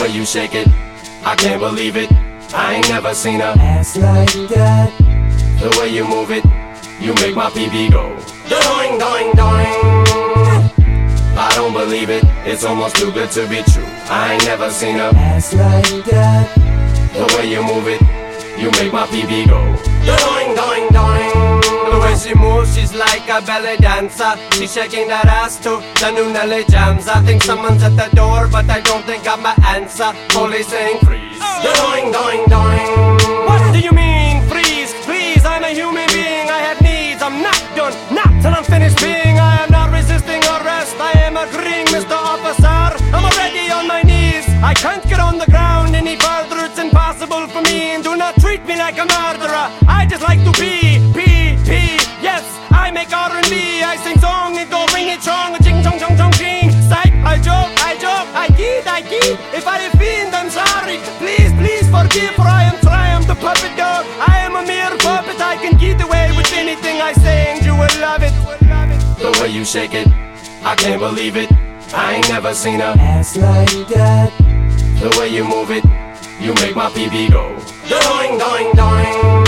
way you shake it, I can't believe it. I ain't never seen a ass like that. The way you move it, you make my PB go doing, doing, doing. I don't believe it, it's almost too good to be true. I ain't never seen a ass like that. The way you move it, you make my PB go doing, doing, doing. The way she moves, she's like a belly dancer. She's shaking that ass to the new Nelly jams. I think someone's at the door, but I don't think I'm my answer. Police saying freeze, doing, doing, doing. What do you mean freeze? Please, I'm a human being, I have needs. I'm not done, not till I'm finished being. I am not resisting arrest, I am agreeing, Mr. Officer. I'm already on my knees, I can't get on the ground any further. It's impossible for me, and do not treat me like a murderer. I just like to be. Yes, I make R&B, I sing song, it go ring it strong, ching chong chong chong ching. Psych, I joke, I kid. If I offend, I'm sorry. Please, please forgive, for I am Triumph, the puppet dog. I am a mere puppet, I can get away with anything I say, and you will love it. The way you shake it, I can't believe it. I ain't never seen a ass like that. The way you move it, you make my PB go doing, doing, doing.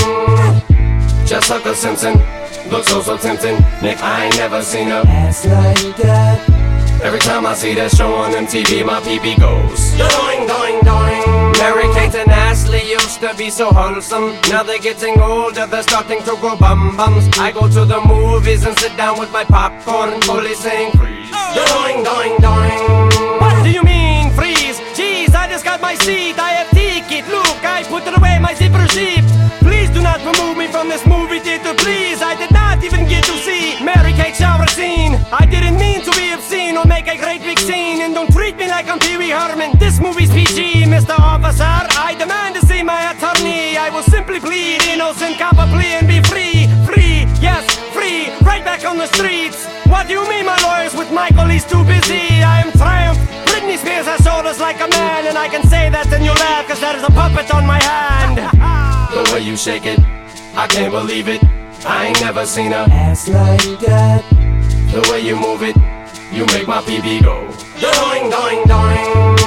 Jessica Simpson looks so tempting. Nick, I ain't never seen a ass like that. Every time I see that show on MTV, my PB goes doing, doing, doing. Mary-Kate and Ashley used to be so wholesome. Now they're getting older, they're starting to grow bum-bums. I go to the movies and sit down with my popcorn. Police saying freeze, doing, doing, doing. What do you mean freeze? Jeez, I just got my seat, I have ticket. Look, I put it away, my zipper sheep. Please do not remove me from this movie theater, please. I did not even get to see Mary-Kate shower scene. I didn't mean to be obscene or make a great big scene. And don't treat me like I'm Pee Wee Herman. This movie's PG, Mr. Officer. I demand to see my attorney. I will simply plead innocent copper plea and be free. Free, yes, free, right back on the streets. What do you mean my lawyer's with Michael? He's too busy. I am Triumph. Britney Spears has shoulders like a man, and I can say that and you laugh, cause there is a puppet on my hand. The way you shake it, I can't believe it. I ain't never seen a ass like that. The way you move it, you make my PB go doing, doing, doing.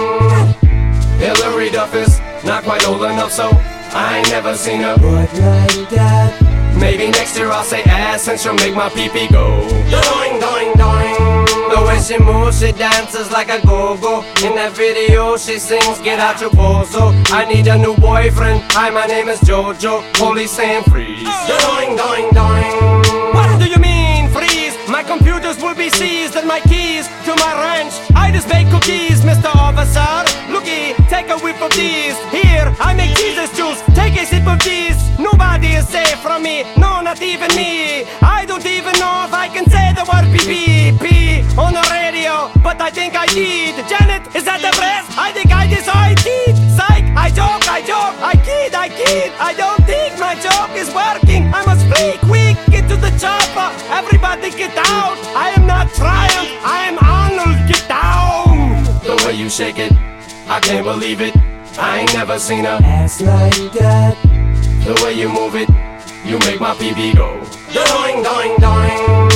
Hillary Duff is not quite old enough, so I ain't never seen a butt like that. Maybe next year I'll say ass and she'll make my pee-pee go doing, doing, doing. The way she moves, she dances like a go-go. In that video she sings, get out your bozo. I need a new boyfriend, hi my name is Jojo. Police saying freeze, doing, doing, doing. What do you mean freeze? My computers will be seized and my keys to my ranch. I just bake cookies, Mr. Officer. Looky, take a whiff of these. Here, I make Jesus juice, take a sip of these. Nobody is safe from me, no, not even me. I don't even know if I can say the word pee on the radio, but I think I did. Janet, is that the press? I think I decided. Psych, I joke, I kid. I don't think my joke is working. I must flee quick, get to the chopper. Everybody get out. I am not Triumph, I am Arnold, get down. The way you shake it, I can't believe it. I ain't never seen a ass like that. The way you move it, you make my PB go doing, doing, doing.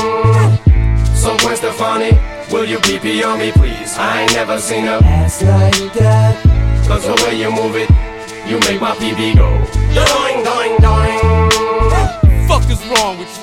So Gwen Stefani, will you PP on me please? I ain't never seen a ass like that. Cause the way you move it, you make my PB go doing, doing, doing. Fuck is wrong with you?